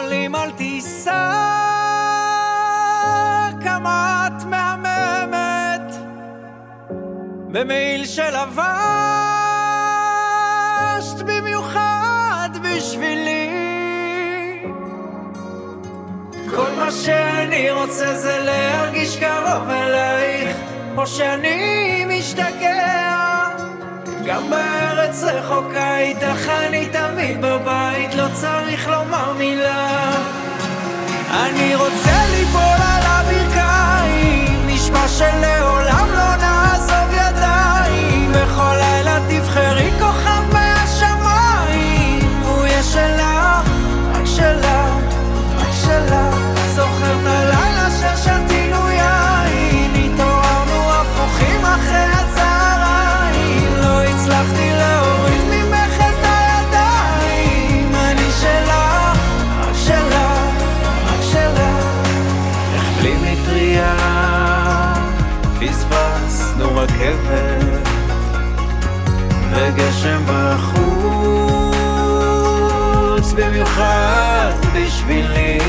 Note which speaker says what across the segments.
Speaker 1: עולים על טיסה, כמה את מהממת, במעיל שלבשת במיוחד בשבילי. כל מה שאני רוצה זה להרגיש קרוב אלייך, או שאני משתגע. גם בארץ רחוקה איתך אני תמיד בבית, לא צריך לומר מילה. אני רוצה ליפול על הברכיים, נשבע שלעולם לא נעזוב ידיים. בכל לילה תבחרי כוכב מהשמיים, הוא יהיה שלך, רק שלך, רק שלך. זוכר את הלילה ששתינו יין, התעוררנו הפוכים אחרי הצהריים. לא הצלחתי להוריד ממך את הידיים. אני שלך, רק שלך, רק שלך. איך בלי מטריה פספסנו רכבת וגשם בחוץ במיוחד בשבילי.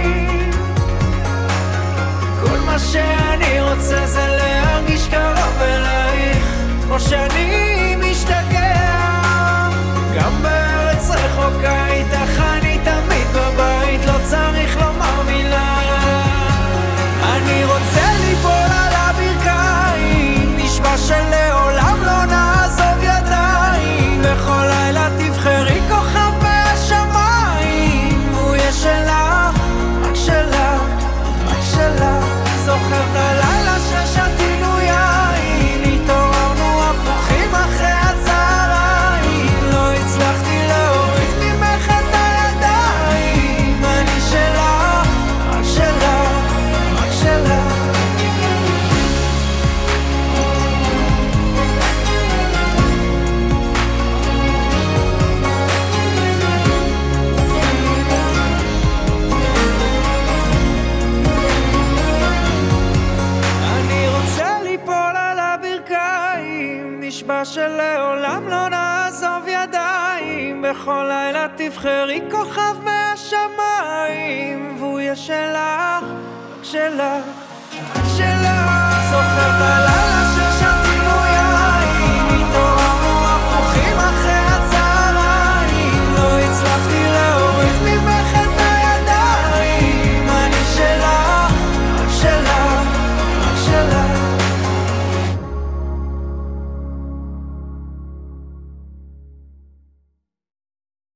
Speaker 1: כל מה שאני רוצה זה להרגיש קרוב אלייך, או שאני משתגע. גם בארץ רחוקה איתך אני תמיד בבית, לא צריך לומר מילה. אני רוצה ליפול על הברכיים, נשבע שלעולם לא נעזוב ידיים. בכל לילה תבחרי כוכב מהשמיים, הוא יהיה שלך, רק שלך, רק שלך. זוכר את הלילה ששתינו יין, התעוררנו הפוכים אחרי הצהריים. לא הצלחתי להוריד ממך את הידיים. אני שלך, רק שלך, רק שלך. אני רוצה ליפול על הברכיים, נשבע שלעולם לא נעזוב ידיים. בכל לילה תבחרי כוכב מהשמיים, והוא יהיה שלך, רק שלך, רק שלך. זוכר את הלילה